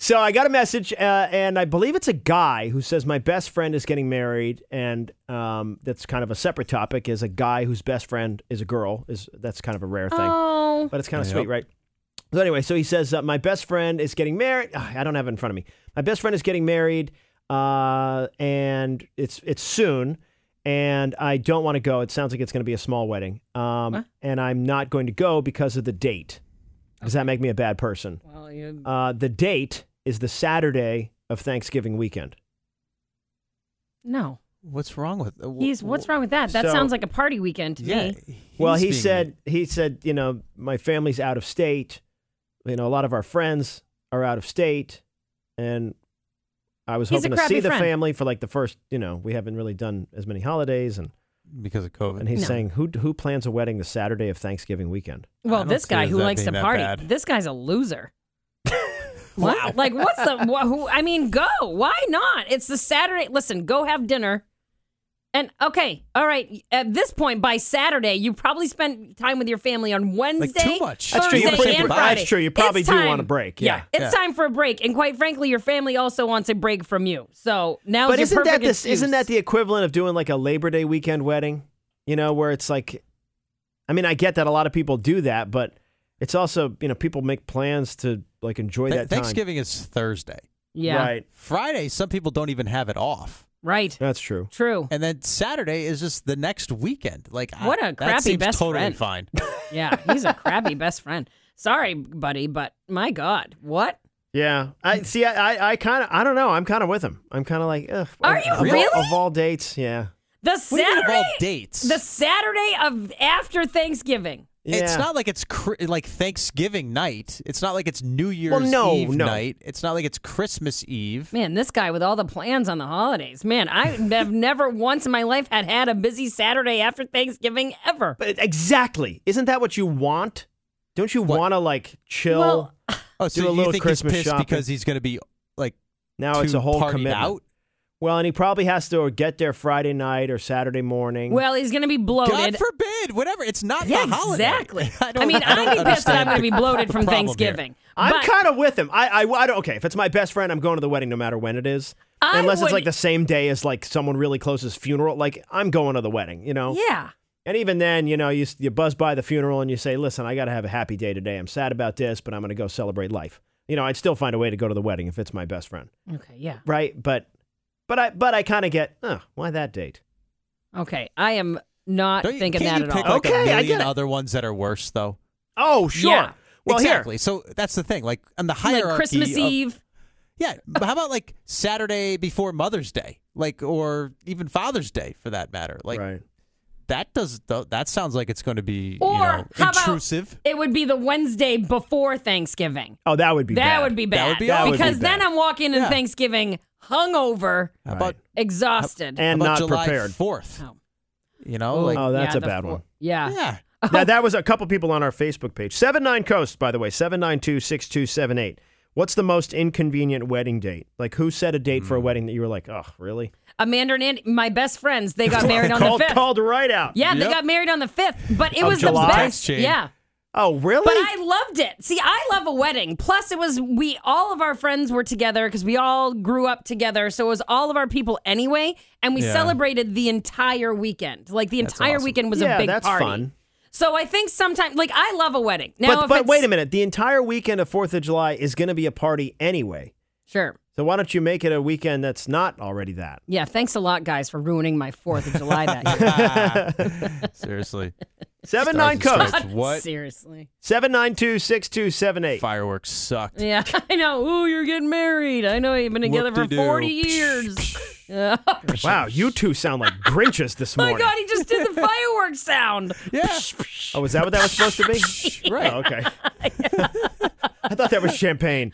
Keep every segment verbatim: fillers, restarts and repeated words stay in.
so I got a message, uh, and I believe it's a guy who says my best friend is getting married, and um, that's kind of a separate topic. Is a guy whose best friend is a girl. Is that's kind of a rare thing, Oh. but it's kind of Yep. sweet, right? So anyway, so he says uh, my best friend is getting married. Ugh, I don't have it in front of me. My best friend is getting married, uh, and it's it's soon. And I don't want to go. It sounds like it's going to be a small wedding. Um, What? and I'm not going to go because of the date. Does that make me a bad person? Well, you... Uh, the date is the Saturday of Thanksgiving weekend. No. What's wrong with? Uh, He's. What's wrong with that? That So- sounds like a party weekend to Yeah. me. Well, he's he being- said he said you know my family's out of state. You know a lot of our friends are out of state, and I was He's a hoping to crappy see the friend. family for like the first. You know we haven't really done as many holidays, and because of COVID. and he's No. saying who who plans a wedding the Saturday of Thanksgiving weekend? Well, don't this see guy it as who that likes to being that party, bad. this guy's a loser. Wow. Like, what's the, wh- who, I mean, go. Why not? It's the Saturday. Listen, go have dinner. And, okay, all right, at this point, by Saturday, you probably spent time with your family on Wednesday, too much. That's true. Thursday, You pretty- and that's Friday. true. You probably It's do time. want a break, yeah. it's Yeah. time for a break. And quite frankly, your family also wants a break from you. So now But your isn't that perfect this? excuse. Isn't that the equivalent of doing like a Labor Day weekend wedding? You know, where it's like, I mean, I get that a lot of people do that, but it's also you know people make plans to like enjoy Th- that time. Thanksgiving is Thursday. Yeah, Right. Friday, some people don't even have it off. right. That's true. True. And then Saturday is just the next weekend. Like I- What a that crappy seems best totally friend. fine. Yeah, he's a crappy best friend. Sorry, buddy, but my God, what? Yeah. I see. I I, I kind of I don't know. I'm kind of with him. I'm kind of like, ugh, Are of, you of all- really? of all dates? Yeah. The What do you mean of Saturday, all dates? the Saturday of after Thanksgiving. Yeah. It's not like it's cr- like Thanksgiving night. It's not like it's New Year's Well, no, Eve no. night. It's not like it's Christmas Eve. Man, this guy with all the plans on the holidays. Man, I have never once in my life had had a busy Saturday after Thanksgiving ever. But exactly. Isn't that what you want? Don't you want to like chill? Well, Oh, so Do a you little think Christmas he's pissed shopping. because he's going to be like now it's too a whole partied commitment. out? Well, and he probably has to get there Friday night or Saturday morning. well, he's going to be God bloated. forbid, whatever. It's not Yeah, the holiday. exactly. I, don't, I mean, I don't I'd be pissed that I'm understand going to be the bloated from problem here. Thanksgiving. I'm But- kind of with him. I, I, I don't. Okay, if it's my best friend, I'm going to the wedding no matter when it is. I Unless it's would- like the same day as like someone really close's funeral. Like I'm going to the wedding, you know. Yeah. And even then, you know, you you buzz by the funeral and you say, "Listen, I got to have a happy day today. I'm sad about this, but I'm going to go celebrate life." You know, I'd still find a way to go to the wedding if it's my best friend, Okay, yeah. right? But, but I, but I kind of get, oh, why that date? Okay, I am not Don't you, thinking can't that you at pick all. like Okay, I a million get it. other ones that are worse though? Oh, sure. Yeah. Well, exactly. So that's the thing. Like on the hierarchy Like Christmas of- Eve. Yeah, but how about like Saturday before Mother's Day, like, or even Father's Day for that matter? Like right. that does that sounds like it's going to be Or you know, how about intrusive. it would be the Wednesday before Thanksgiving. Oh, that would be That bad. would be bad. That would be That would be because then bad. I'm walking in Yeah. Thanksgiving hungover, How about, exhausted. and how about not July prepared. fourth? Oh. You know, like Oh, that's Yeah, a the bad four- one. Yeah. yeah. Now, that was a couple people on our Facebook page. seven nine Coast, by the way, seven nine two, six two seven eight. What's the most inconvenient wedding date? Like, who set a date for a wedding that you were like, oh, really? Amanda and Andy, my best friends, they got married on called, the fifth. Called right out. Yeah, they Yep. got married on the fifth, but it Of was July? the Text best. chain. Yeah. Oh, really? But I loved it. See, I love a wedding. Plus, it was we all of our friends were together because we all grew up together. So it was all of our people anyway, and we Yeah. celebrated the entire weekend. Like the That's entire awesome. weekend was yeah, a big that's party. fun. So I think sometimes, like, I love a wedding. Now, But, if but it's, wait a minute. The entire weekend of fourth of July is going to be a party anyway. Sure. So why don't you make it a weekend that's not already that? Yeah. Thanks a lot, guys, for ruining my Fourth of July that year. Seriously. seven nine Coast. Stars. What? Seriously. seven nine two, six two seven eight. Fireworks sucked. Yeah, I know. Ooh, you're getting married. I know you've been together for Whoop-de-doo. forty years. Yeah. Wow, you two sound like Grinches this My morning. God, he just did the fireworks sound. Yeah. Oh, is that what that was supposed to be? Right. Oh, okay. I thought that was champagne.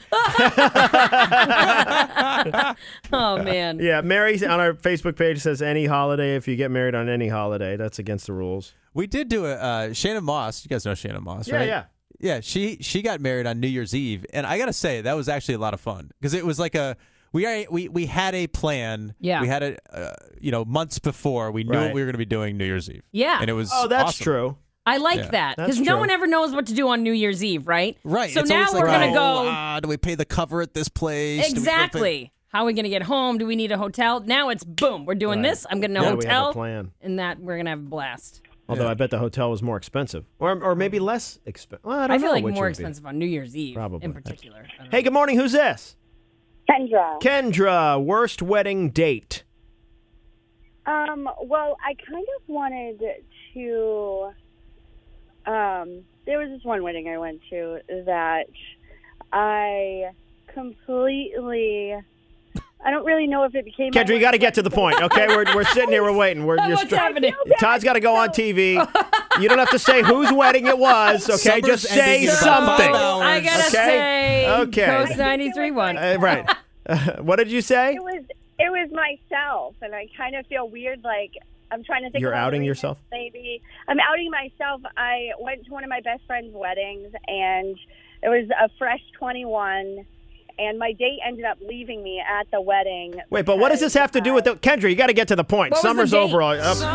Oh, man. Yeah, Mary on our Facebook page says any holiday, if you get married on any holiday, that's against the rules. We did do a uh, Shannon Moss. You guys know Shannon Moss, Yeah, right? yeah. Yeah, she she got married on New Year's Eve, and I gotta say that was actually a lot of fun because it was like a we are, we we had a plan. Yeah. we had a uh, you know months before we knew Right. what we were going to be doing New Year's Eve. Yeah. and it was Oh, that's awesome. true. I like Yeah. that That's because no true. one ever knows what to do on New Year's Eve, right? Right. So it's now always we're like, gonna oh, go uh, do we pay the cover at this place? Do we go pay- exactly. How are we gonna get home? Do we need a hotel? Now it's boom. We're doing Right. this. I'm getting a Now we have a hotel, plan. and that we're gonna have a blast. Although Yeah. I bet the hotel was more expensive, or or maybe less expensive. Well, I don't I feel know like which more would be. expensive on New Year's Eve, Probably. in particular. I don't Hey, good morning. Who's this? Kendra. Kendra. Worst wedding date. Um, well, I kind of wanted to. Um, there was this one wedding I went to that I completely. I don't really know if it became. my Kendra, you got to get to the point, okay? We're we're sitting here, we're waiting. We're know. you're What's str- happening? Todd's got to go on T V. You don't have to say whose wedding it was, okay? Summer's Just say ending in about something. five hours. I gotta Okay? say, Okay. Coast ninety-three point one. Uh, right. Uh, what did you say? It was. It was myself, and I kind of feel weird. Like I'm trying to think. You're of all the outing reasons, yourself? Maybe I'm outing myself. I went to one of my best friend's weddings, and it was a fresh twenty-one. And my date ended up leaving me at the wedding. Wait, but what does this have to do with the Kendra? You got to get to the point. What was the Summer's date? over. All, up.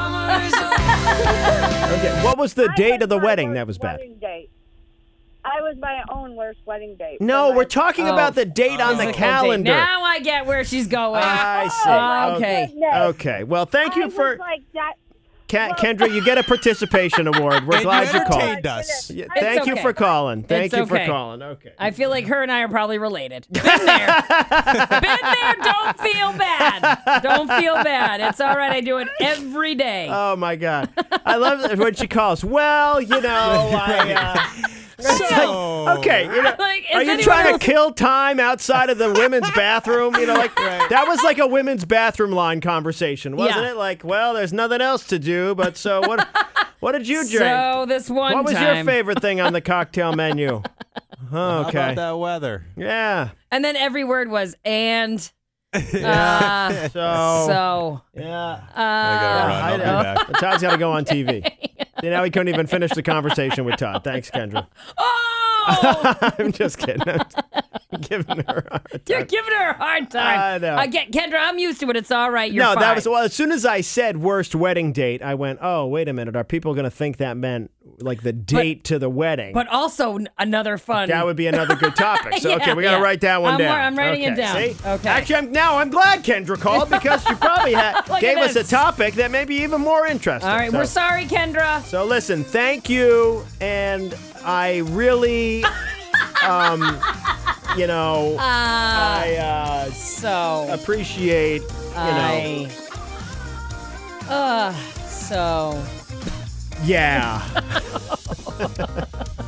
Okay. What was the I date was of the my wedding worst that was bad? wedding date. I was my own worst wedding date. No, For we're my- talking Oh. about the date on the Physical date. calendar. Now I get where she's going. I see. Oh, okay. Goodness. Okay. Well, thank you I for was like that. Ke- Kendra. You get a participation award. We're And glad you you called. entertained us. Yeah, It's thank you okay. for calling. Thank It's you for okay. calling. Okay. I feel like her and I are probably related. Been there. Been there. Don't feel bad. Don't feel bad. It's all right. I do it every day. Oh my God, I love it when she calls. Well, you know, I. Uh, it's So- like, okay, you know, Like, is are you anyone trying else- to kill time outside of the women's bathroom? You know, like that was like a women's bathroom line conversation, wasn't Yeah. it? Like, well, there's nothing else to do, but so what? What did you drink? So this one what was time, your favorite thing on the cocktail menu? How Okay, about that weather? yeah. and then every word was and. Uh, So, so. yeah. Uh, I gotta run. I'll be I know. back. But Todd's got to go on T V. See, now he couldn't even finish the conversation with Todd. Thanks, Kendra. Oh! I'm just kidding. I'm giving her a hard time. You're giving her a hard time. I know. I get Kendra. I'm used to it. It's all right. You're no, fine. that was well. As soon as I said worst wedding date, I went, "Oh, wait a minute. Are people going to think that meant like the date to the wedding?" But also n- another fun. that would be another good topic. So, Yeah, okay, we got to yeah. write that one I'm down. wor- I'm writing it Okay, down. See? Okay. Actually, I'm, now I'm glad Kendra called because she probably had, Look gave at us a this. topic that may be even more interesting. all right. So- We're sorry, Kendra. So listen, thank you, and I really, um, you know, Uh, I uh, so. appreciate, you know, I. Uh, so. yeah.